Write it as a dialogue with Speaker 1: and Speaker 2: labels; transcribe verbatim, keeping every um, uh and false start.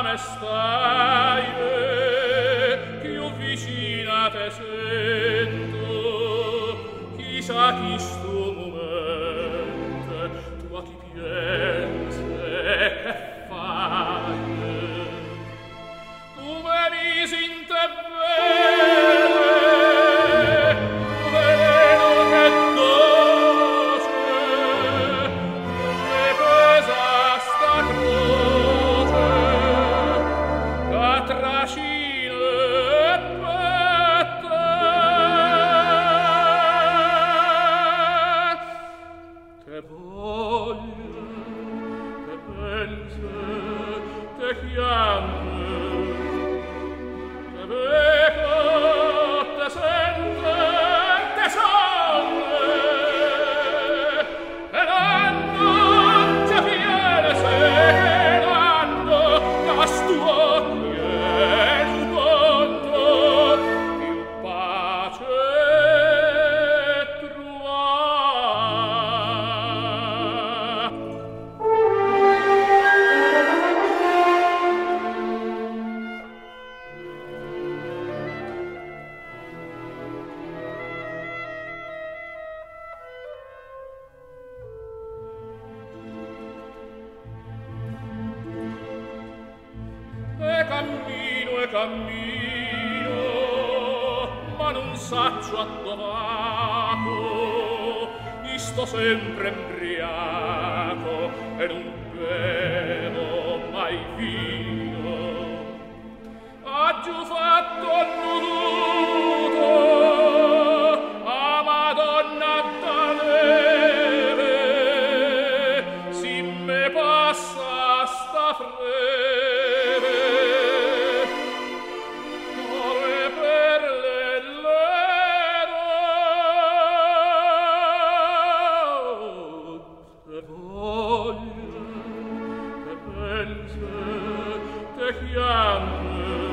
Speaker 1: me stai, più vicina te sento, chissà chi sto momento, tu a chi pensi, che fai? Tu me misi in te bene, tu veleno che doce, e pesa sta croce, che trascina e petta. Te voglio, te penso, te chiamo, te vedo, te sento, te sono, e l'anno già viene sereno, castuo e mondo, più pace trova. E cammino, e cammino, ma non saccio a domaco, mi sto sempre embriaco e non bevo mai vino. Ha giù fatto nudo a Madonna da neve, si me passa sta freve, ore per le lero. Te voglio, te penso, te chiamo,